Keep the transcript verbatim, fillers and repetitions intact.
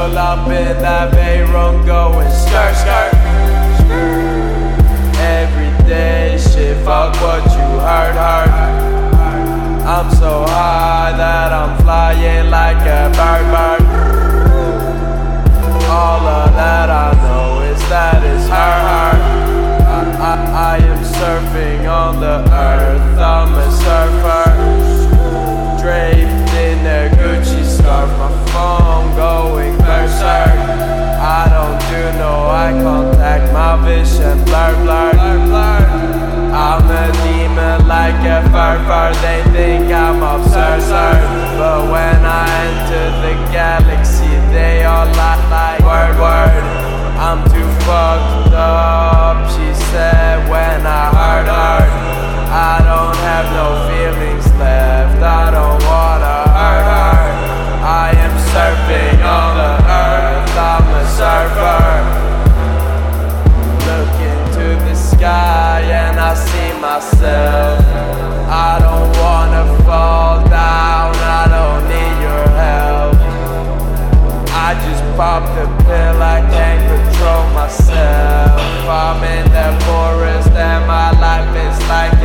Pull up in that Veyron going skirt, skirt. Every day, shit, fuck what you heard, heard. I'm so high that I'm flying like a bird, bird. All of that I know is that it's her, her. I, I, I am surfing on the earth, I'm a surfer. Draped in a Gucci scarf, my phone going berserk. I don't do no eye contact, my vision blur, blur, blur. I'm a demon like a fur, fur. They think I'm absurd, but when I enter the galaxy, they all lie like word, word. I'm too fucked up, she said when I heard her. I don't have no feelings left, I don't wanna hurt her. I am surfing on the earth, I'm a surfer. Look into the sky and I see myself. I don't wanna fall down, I don't need your help. I just popped a pill, I can't control myself. I'm in the forest and my life is like